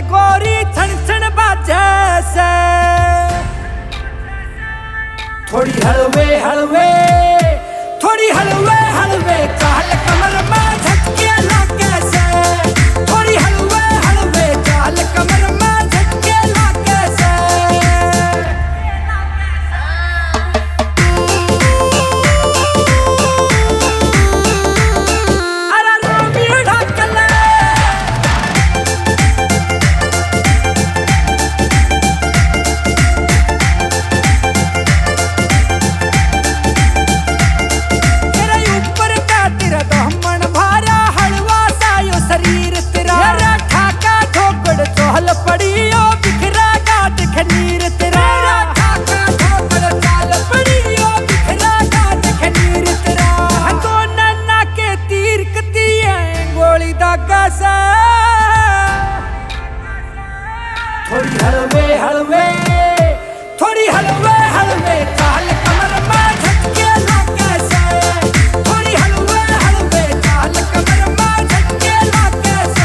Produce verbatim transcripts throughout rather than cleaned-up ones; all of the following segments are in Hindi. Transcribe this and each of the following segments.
गोरी छन छन बाजे से, थोड़ी हलवे हलवे थोड़ी हलवे हलवे चाल कमर में झटके लागे से, थोड़ी हलवे हलवे चाल कमर में झटके लागे से। अरे रोमी ढकले पड़ियो बिखरा गाट खनीर तेरा, ठाका ठोकर चाल पड़ियो बिखरा गाट खनीर तेरा। दो नन्ना के तीर कती है गोली दागा सा, थोड़ी हलवे हलवे थोड़ी हलवे हलवे चाल कमर में झटके लागे से, थोड़ी हलवे हलवे चाल कमर में झटके लागे से।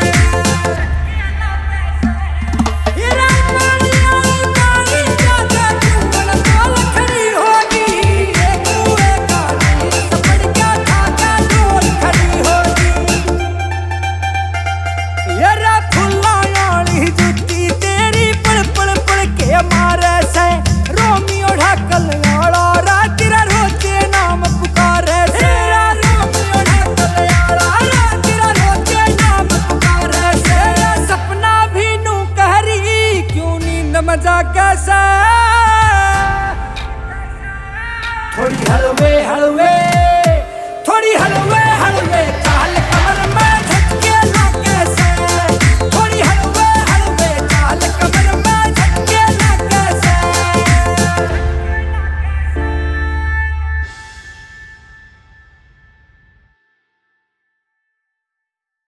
मजा कैसा, थोड़ी हलवे हलवे थोड़ी हलवे हलवे